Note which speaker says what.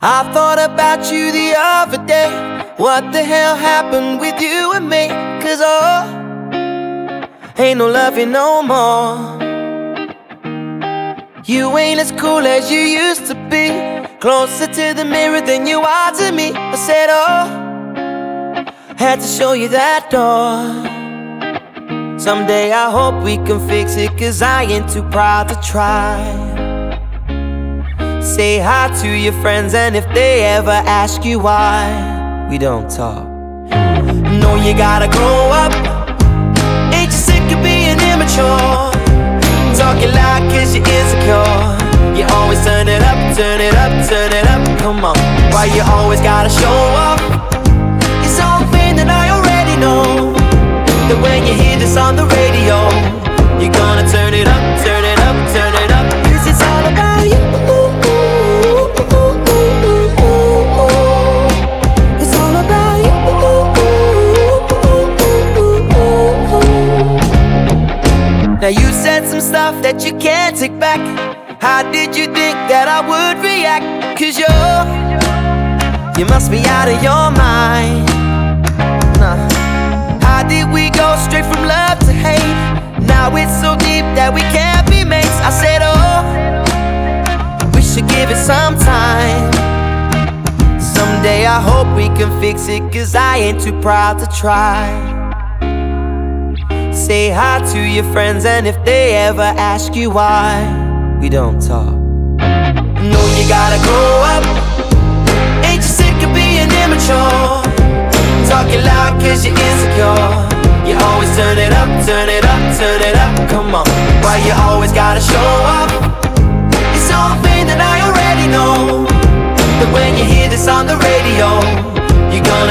Speaker 1: I thought about you the other day. What the hell happened with you and me? 'Cause ain't no loving no more. You ain't as cool as you used to be, closer to the mirror than you are to me. I said, had to show you that door. Someday I hope we can fix it, 'cause I ain't too proud to try. Say hi to your friends, and if they ever ask you why we don't talk, know you gotta grow up. Ain't you sick of being immature? Talking loud 'cause you're insecure. You always turn it up, turn it up, turn it up. Come on, why you always gotta show off? It's something that I already know, that when you hear this on the radio, you're gonna turn it up, turn it up, turn it up. 'Cause it's all about you. It's all about you. Now you said some stuff that you can't take back. How did you think that I would react? 'Cause you must be out of your mind. Nah. How did we go straight from love to hate? Now it's so deep that we can't be mates. I said, we should give it some time. Someday I hope we can fix it, 'cause I ain't too proud to try. Say hi to your friends, and if they ever ask you why we don't talk, know you gotta grow up. Ain't you sick of being immature? Talking loud 'cause you're insecure. You always turn it up, turn it up, turn it up. Come on, why you always gotta show up? It's something that I already know, that when you hear this on the radio, you're gonna